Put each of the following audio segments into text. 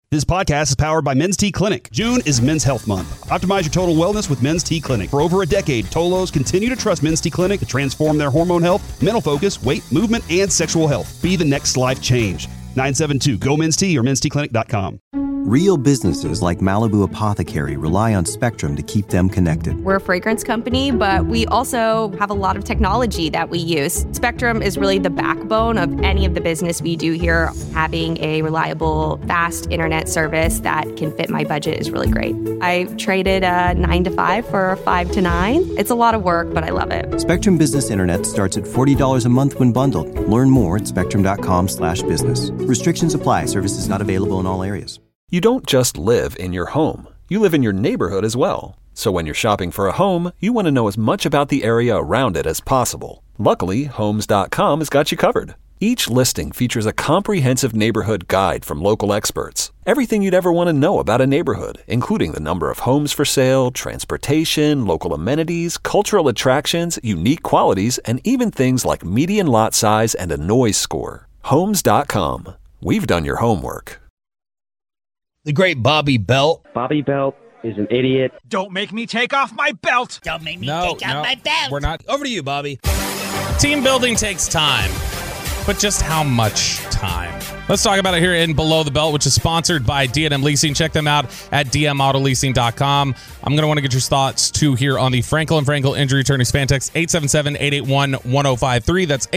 This podcast is powered by Men's T Clinic. June is Men's Health Month. Optimize your total wellness with Men's T Clinic. For over a decade, Tolos continue to trust Men's T Clinic to transform their hormone health, mental focus, weight, movement, and sexual health. Be the next life change. 972-GO-MEN'S-T or mensteclinic.com. Real businesses like Malibu Apothecary rely on Spectrum to keep them connected. We're a fragrance company, but we also have a lot of technology that we use. Spectrum is really the backbone of any of the business we do here. Having a reliable, fast internet service that can fit my budget is really great. I traded a 9 to 5 for a 5 to 9. It's a lot of work, but I love it. Spectrum Business Internet starts at $40 a month when bundled. Learn more at spectrum.com/business. Restrictions apply. Services not available in all areas. You don't just live in your home. You live in your neighborhood as well. So when you're shopping for a home, you want to know as much about the area around it as possible. Luckily, Homes.com has got you covered. Each listing features a comprehensive neighborhood guide from local experts. Everything you'd ever want to know about a neighborhood, including the number of homes for sale, transportation, local amenities, cultural attractions, unique qualities, and even things like median lot size and a noise score. Homes.com. We've done your homework. The great Bobby Belt. Bobby Belt is an idiot. Don't make me take off my belt. Don't make me take off my belt. We're not. Over to you, Bobby. Team building takes time, but just how much time? Let's talk about it here in Below the Belt, which is sponsored by D&M Leasing. Check them out at dmautoleasing.com. I'm going to want to get your thoughts, too, here on the Frankel & Frankel Injury Attorneys fan text, 877-881-1053. That's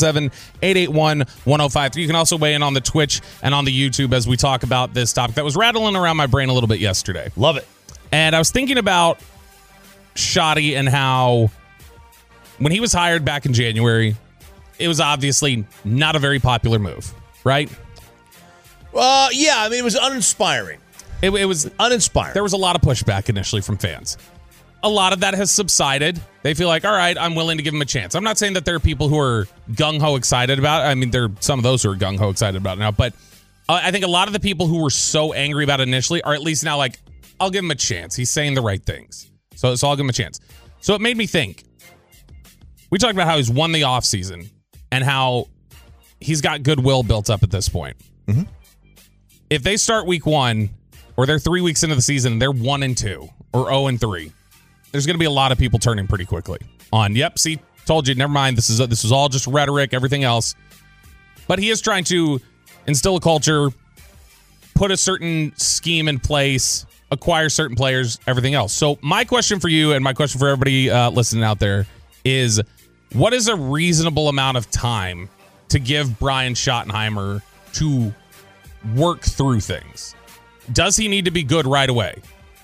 877-881-1053. You can also weigh in on the Twitch and on the YouTube as we talk about this topic that was rattling around my brain a little bit yesterday. Love it. And I was thinking about Shotty and how when he was hired back in January, it was obviously not a very popular move, right? Yeah, I mean, it was uninspiring. It was uninspiring. There was a lot of pushback initially from fans. A lot of that has subsided. They feel like, all right, I'm willing to give him a chance. I'm not saying that there are people who are gung-ho excited about it. I mean, there are some of those who are gung-ho excited about it now. But I think a lot of the people who were so angry about it initially are at least now like, I'll give him a chance. He's saying the right things. So I'll give him a chance. So it made me think. We talked about how he's won the offseason and how he's got goodwill built up at this point. Mm-hmm. If they start week 1 or they're 3 weeks into the season and they're 1-2 or 0-3, there's going to be a lot of people turning pretty quickly on, yep, see, told you, never mind, this is all just rhetoric, everything else. But he is trying to instill a culture, put a certain scheme in place, acquire certain players, everything else. So my question for you and my question for everybody listening out there is, what is a reasonable amount of time to give Brian Schottenheimer to work through things? Does he need to be good right away?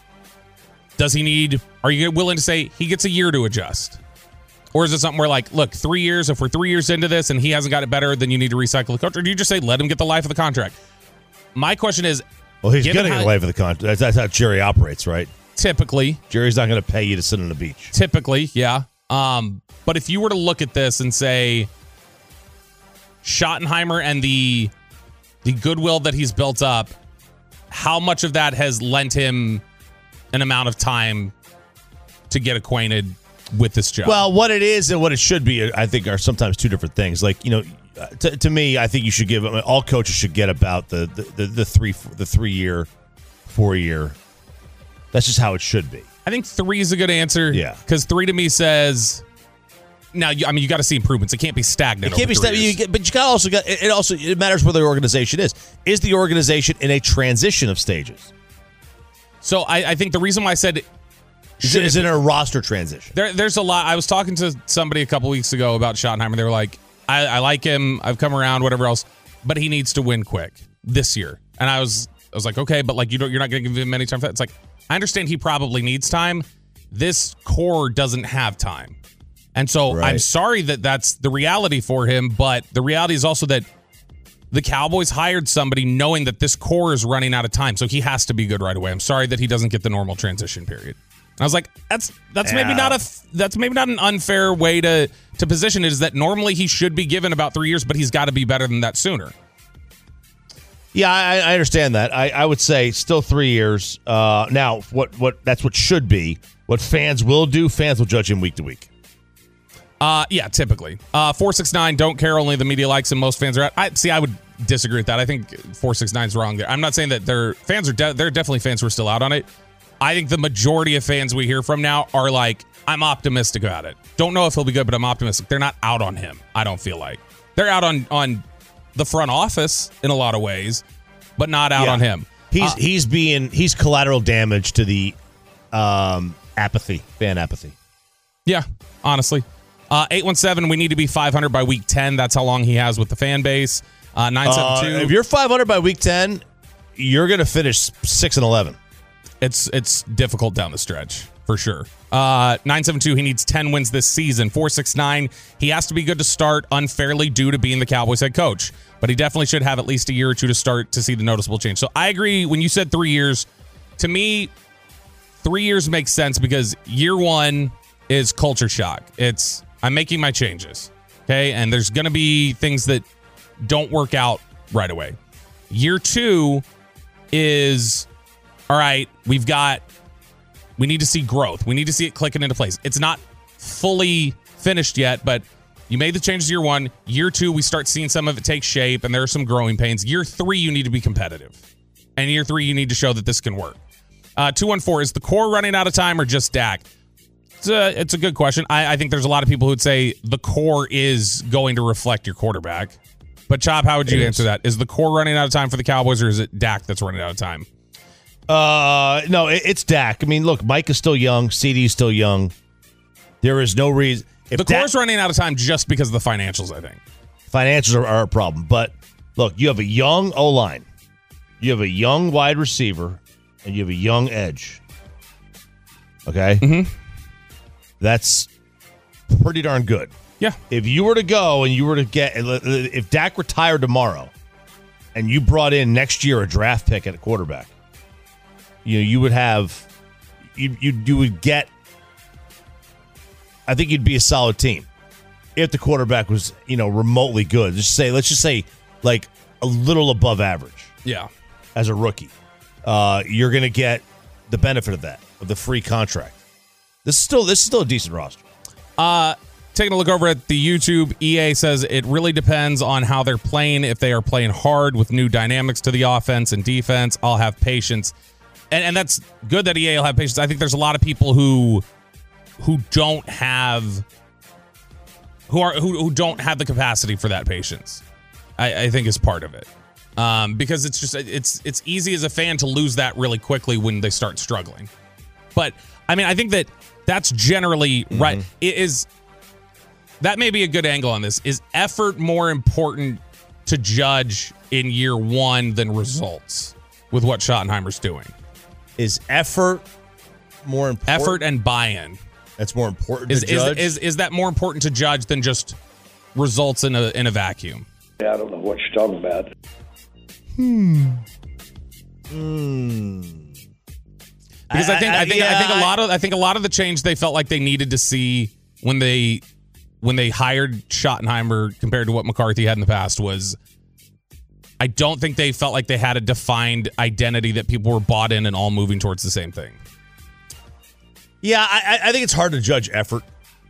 Are you willing to say he gets a year to adjust? Or is it something where like, look, 3 years, if we're 3 years into this and he hasn't got it better, then you need to recycle the coach? Or do you just say, let him get the life of the contract? My question is, well, he's getting the life of the contract. That's how Jerry operates, right? Typically. Jerry's not going to pay you to sit on the beach. Typically, yeah. But if you were to look at this and say Schottenheimer and the goodwill that he's built up, how much of that has lent him an amount of time to get acquainted with this job? Well, what it is and what it should be, I think, are sometimes two different things. Like, you know, to me, I think you should give all coaches should get about the 3 year, 4 year. That's just how it should be. I think 3 is a good answer. Yeah, because 3 to me says. Now, you got to see improvements. It can't be stagnant. It can't be stagnant, but you got also got it. Also, it matters where the organization is. Is the organization in a transition of stages? So I think the reason why I said is it a roster transition? There's a lot. I was talking to somebody a couple weeks ago about Schottenheimer. They were like, I like him. I've come around, whatever else, but he needs to win quick this year. And I was like, okay, but like you're not going to give him any time for that. It's like, I understand he probably needs time. This core doesn't have time. And so I'm sorry that that's the reality for him, but the reality is also that the Cowboys hired somebody knowing that this core is running out of time, so he has to be good right away. I'm sorry that he doesn't get the normal transition period. And I was like, that's maybe not an unfair way to position it, is that normally he should be given about 3 years, but he's got to be better than that sooner. Yeah, I understand that. I would say still 3 years. Now, what that's what should be. What fans will do, fans will judge him week to week. Yeah, typically. 469, don't care, only the media likes him, most fans are out. I would disagree with that. I think 469 is wrong there. I'm not saying that their fans are there are definitely fans who are still out on it. I think the majority of fans we hear from now are like, I'm optimistic about it. Don't know if he'll be good, but I'm optimistic. They're not out on him, I don't feel like. They're out on the front office in a lot of ways, but not out on him. He's collateral damage to the fan apathy. Yeah, honestly. 817, we need to be 500 by week 10. That's how long he has with the fan base. 972. If you're 500 by week 10, you're going to finish 6-11. It's difficult down the stretch, for sure. 972, he needs 10 wins this season. 469, he has to be good to start unfairly due to being the Cowboys head coach. But he definitely should have at least a year or two to start to see the noticeable change. So I agree when you said 3 years. To me, 3 years makes sense because year one is culture shock. It's, I'm making my changes, okay? And there's going to be things that don't work out right away. Year two is, all right, we need to see growth. We need to see it clicking into place. It's not fully finished yet, but you made the changes year one. Year two, we start seeing some of it take shape, and there are some growing pains. Year three, you need to be competitive. And year three, you need to show that this can work. 214, is the core running out of time or just Dak? It's a good question. I think there's a lot of people who'd say the core is going to reflect your quarterback. But Chop, how would you answer that? Is the core running out of time for the Cowboys, or is it Dak that's running out of time? No, it's Dak. I mean, look, Mike is still young. CD's still young. There is no reason. The core's running out of time just because of the financials, I think. Financials are a problem. But look, you have a young O-line. You have a young wide receiver. And you have a young edge. Okay? Mm-hmm. That's pretty darn good. Yeah. If you were to go and you were to get, if Dak retired tomorrow and you brought in next year a draft pick at a quarterback, you would have, you would get, I think you'd be a solid team if the quarterback was, remotely good. Let's just say like a little above average. Yeah. As a rookie. You're going to get the benefit of that, of the free contract. This is still a decent roster. Taking a look over at the YouTube, EA says it really depends on how they're playing. If they are playing hard with new dynamics to the offense and defense, I'll have patience. And that's good that EA will have patience. I think there's a lot of people who don't have who don't have the capacity for that patience. I think is part of it. Because it's just it's easy as a fan to lose that really quickly when they start struggling. But I mean, I think that's generally right. It is. That may be a good angle on this. Is effort more important to judge in year one than results with what Schottenheimer's doing? Is effort more important? Effort and buy-in. That's more important to judge? Is that more important to judge than just results in a vacuum? Yeah, I don't know what you're talking about. Because I think a lot of the change they felt like they needed to see when they hired Schottenheimer compared to what McCarthy had in the past was, I don't think they felt like they had a defined identity that people were bought in and all moving towards the same thing. Yeah, I think it's hard to judge effort.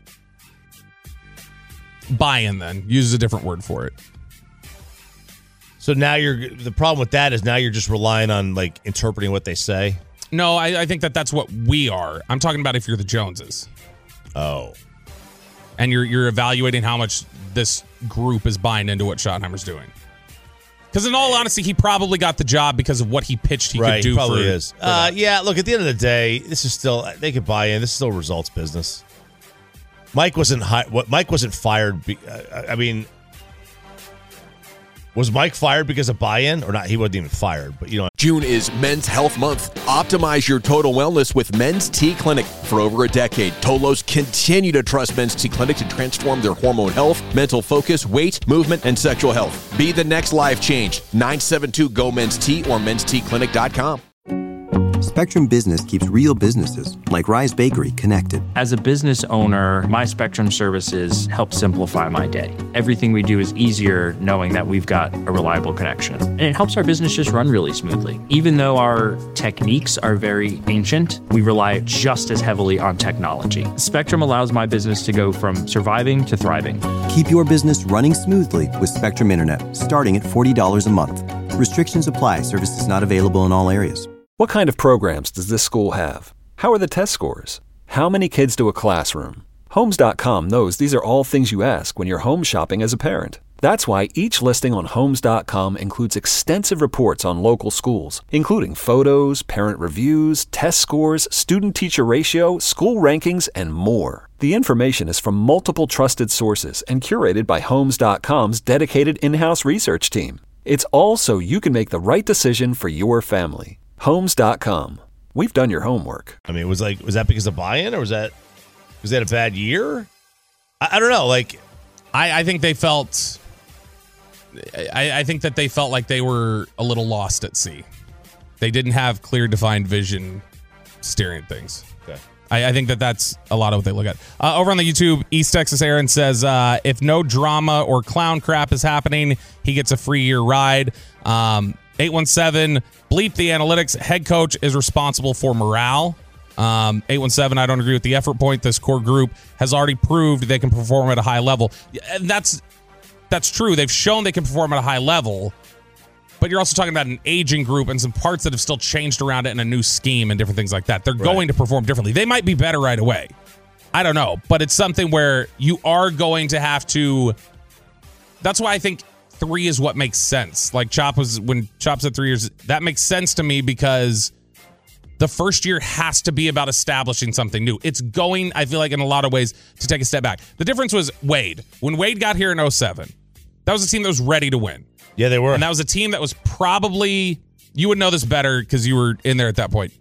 Buy-in, then. Use a different word for it. So now the problem with that is now you're just relying on like interpreting what they say. No, I think that's what we are. I'm talking about if you're the Joneses. Oh. And you're evaluating how much this group is buying into what Schottenheimer's doing. Because in all honesty, he probably got the job because of what he pitched he could do. Probably is. Yeah, look, at the end of the day, this is still, they could buy in. This is still results business. Mike wasn't fired. Was Mike fired because of buy-in or not? He wasn't even fired, but June is Men's Health Month. Optimize your total wellness with Men's T Clinic. For over a decade, Tolos continue to trust Men's T Clinic to transform their hormone health, mental focus, weight, movement, and sexual health. Be the next life change. 972-GO-MEN'S-T or mensteclinic.com. Spectrum Business keeps real businesses, like Rise Bakery, connected. As a business owner, my Spectrum services help simplify my day. Everything we do is easier knowing that we've got a reliable connection. And it helps our business just run really smoothly. Even though our techniques are very ancient, we rely just as heavily on technology. Spectrum allows my business to go from surviving to thriving. Keep your business running smoothly with Spectrum Internet, starting at $40 a month. Restrictions apply. Services not available in all areas. What kind of programs does this school have? How are the test scores? How many kids do a classroom? Homes.com knows these are all things you ask when you're home shopping as a parent. That's why each listing on Homes.com includes extensive reports on local schools, including photos, parent reviews, test scores, student-teacher ratio, school rankings, and more. The information is from multiple trusted sources and curated by Homes.com's dedicated in-house research team. It's all so you can make the right decision for your family. Homes.com. We've done your homework. I mean, was that because of buy-in, or was that a bad year? I don't know. I think they felt. I think that they felt like they were a little lost at sea. They didn't have clear, defined vision steering things. Okay. I think that's a lot of what they look at. Over on the YouTube, East Texas Aaron says, if no drama or clown crap is happening, he gets a free year ride. 817, bleep the analytics. Head coach is responsible for morale. 817, I don't agree with the effort point. This core group has already proved they can perform at a high level. And that's true. They've shown they can perform at a high level. But you're also talking about an aging group and some parts that have still changed around it and a new scheme and different things like that. They're going to perform differently. They might be better right away. I don't know. But it's something where you are going to have to... That's why I think 3 is what makes sense. Like when Chop said 3 years, that makes sense to me because the first year has to be about establishing something new. It's going, I feel like, in a lot of ways, to take a step back. The difference was Wade. When Wade got here in 2007, that was a team that was ready to win. Yeah, they were. And that was a team that was probably, you would know this better because you were in there at that point.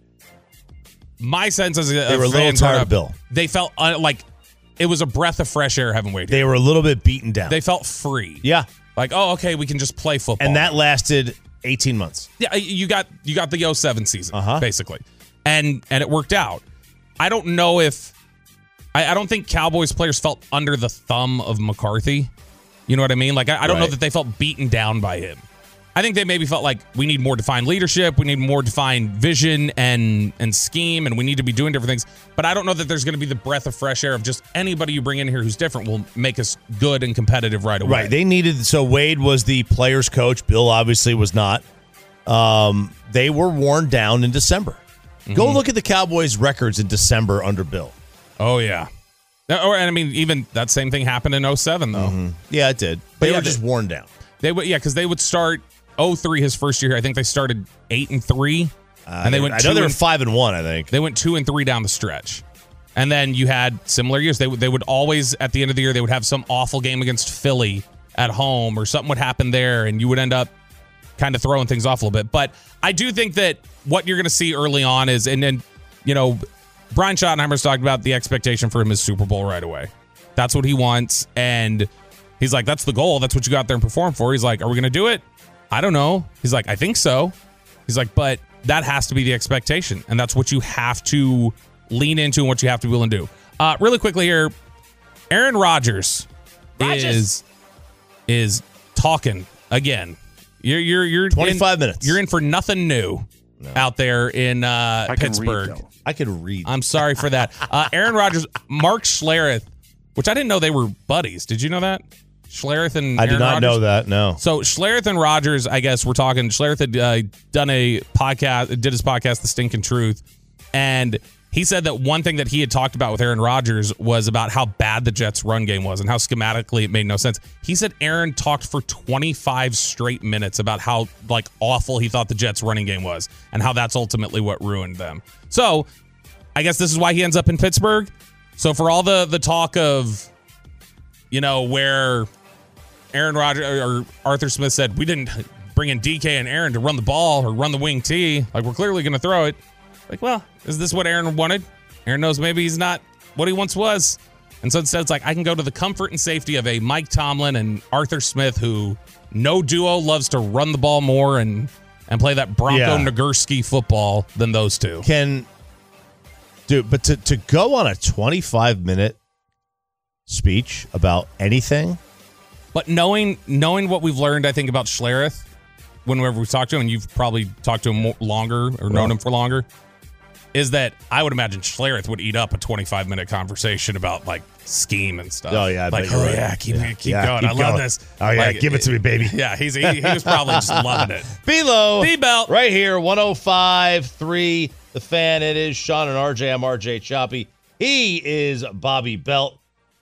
My sense as they were a little tired of Bill. They felt like it was a breath of fresh air having Wade here. They were a little bit beaten down. They felt free. Yeah. Like, oh, okay, we can just play football. And that lasted 18 months. Yeah, you got the 2007 season, basically. And it worked out. I don't know if... I don't think Cowboys players felt under the thumb of McCarthy. You know what I mean? Like, I don't know that they felt beaten down by him. I think they maybe felt like we need more defined leadership, we need more defined vision and scheme, and we need to be doing different things. But I don't know that there's going to be the breath of fresh air of just anybody you bring in here who's different will make us good and competitive right away. Right. They needed... So Wade was the player's coach. Bill obviously was not. They were worn down in December. Mm-hmm. Go look at the Cowboys' records in December under Bill. Oh, yeah. And I mean, even that same thing happened in 2007, though. Mm-hmm. Yeah, it did. But they were just worn down. They would, because they would start 2003, his first year here. I think they started 8-3, and they went. I know they were 5-1. I think they went 2-3 down the stretch, and then you had similar years. They would always at the end of the year they would have some awful game against Philly at home, or something would happen there, and you would end up kind of throwing things off a little bit. But I do think that what you're going to see early on is, and then Brian Schottenheimer's talked about the expectation for him is Super Bowl right away. That's what he wants. And he's like, that's the goal. That's what you go out there and perform for. He's like, are we going to do it? I don't know. He's like, I think so. He's like, but that has to be the expectation. And that's what you have to lean into and what you have to be willing to do. Really quickly here, Aaron Rodgers is talking again. You're 25 minutes. You're in for nothing new out there in Pittsburgh. I could read. I'm sorry for that. Aaron Rodgers, Mark Schlereth, which I didn't know they were buddies. Did you know that? Schlereth and I did not know that, no. So Schlereth and Rodgers, I guess we're talking. Schlereth had done a podcast, did his podcast, The Stinking Truth, and he said that one thing that he had talked about with Aaron Rodgers was about how bad the Jets' run game was and how schematically it made no sense. He said Aaron talked for 25 straight minutes about how awful he thought the Jets' running game was and how that's ultimately what ruined them. So I guess this is why he ends up in Pittsburgh. So for all the talk of, where Aaron Rodgers or Arthur Smith said, we didn't bring in DK and Aaron to run the ball or run the wing T, we're clearly going to throw it. Well, is this what Aaron wanted? Aaron knows maybe he's not what he once was. And so instead, it's I can go to the comfort and safety of a Mike Tomlin and Arthur Smith, who no duo loves to run the ball more and and play that Bronco Nagurski football than those two. But to go on a 25-minute speech about anything. But knowing what we've learned, I think, about Schlereth, whenever we talked to him, and you've probably talked to him longer or known him for longer, is that I would imagine Schlereth would eat up a 25-minute conversation about like scheme and stuff. Oh yeah, keep going. I love this. Oh yeah, give it to me, baby. Yeah, he was probably just loving it. Below B-Belt right here, 105.3 The Fan. It is Sean and RJ. I'm RJ Choppy. He is Bobby Belt.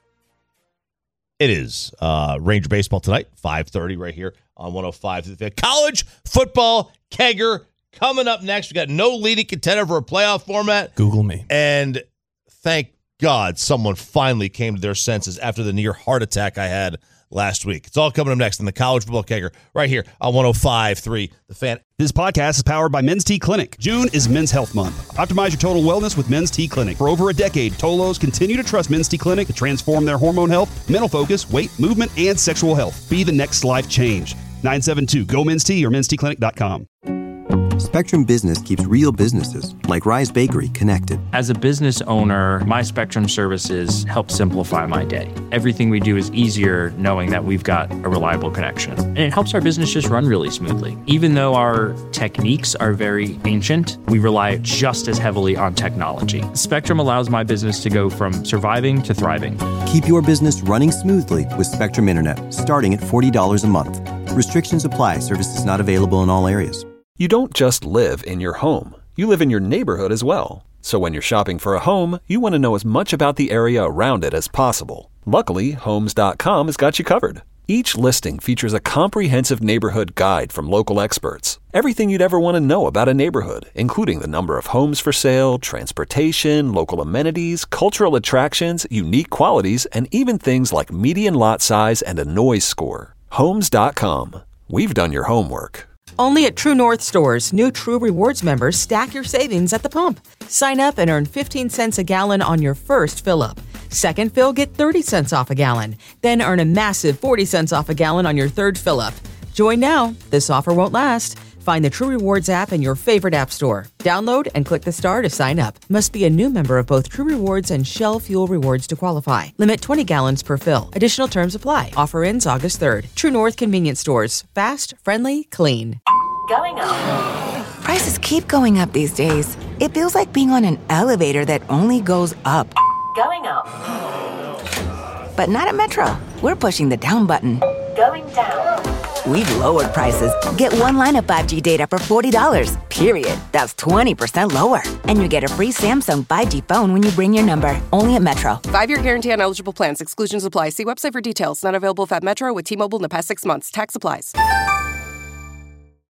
It is Ranger baseball tonight, 5:30 right here on 105 The Fan. College football kegger coming up next. We got no leading contender for a playoff format. Google me. And thank God someone finally came to their senses after the near heart attack I had last week. It's all coming up next in the College Football Kegger right here on 105.3 The Fan. This podcast is powered by Men's T Clinic. June is Men's Health Month. Optimize your total wellness with Men's T Clinic. For over a decade, Tolos continue to trust Men's T Clinic to transform their hormone health, mental focus, weight, movement, and sexual health. Be the next life change. 972-GO-MEN'S-T or mensteclinic.com. Spectrum Business keeps real businesses, like Rise Bakery, connected. As a business owner, my Spectrum services help simplify my day. Everything we do is easier knowing that we've got a reliable connection. And it helps our business just run really smoothly. Even though our techniques are very ancient, we rely just as heavily on technology. Spectrum allows my business to go from surviving to thriving. Keep your business running smoothly with Spectrum Internet, starting at $40 a month. Restrictions apply. Services not available in all areas. You don't just live in your home. You live in your neighborhood as well. So when you're shopping for a home, you want to know as much about the area around it as possible. Luckily, Homes.com has got you covered. Each listing features a comprehensive neighborhood guide from local experts. Everything you'd ever want to know about a neighborhood, including the number of homes for sale, transportation, local amenities, cultural attractions, unique qualities, and even things like median lot size and a noise score. Homes.com. We've done your homework. Only at True North stores, new True Rewards members stack your savings at the pump. Sign up and earn 15 cents a gallon on your first fill-up. Second fill, get 30 cents off a gallon. Then earn a massive 40 cents off a gallon on your third fill-up. Join now. This offer won't last. Find the True Rewards app in your favorite app store. Download and click the star to sign up. Must be a new member of both True Rewards and Shell Fuel Rewards to qualify. Limit 20 gallons per fill. Additional terms apply. Offer ends August 3rd. True North Convenience Stores. Fast, friendly, clean. Going up. Prices keep going up these days. It feels like being on an elevator that only goes up. Going up. But not at Metro. We're pushing the down button. Going down. We've lowered prices. Get one line of 5G data for $40, period. That's 20% lower. And you get a free Samsung 5G phone when you bring your number. Only at Metro. 5-year guarantee on eligible plans. Exclusions apply. See website for details. Not available at Metro with T-Mobile in the past 6 months. Tax applies.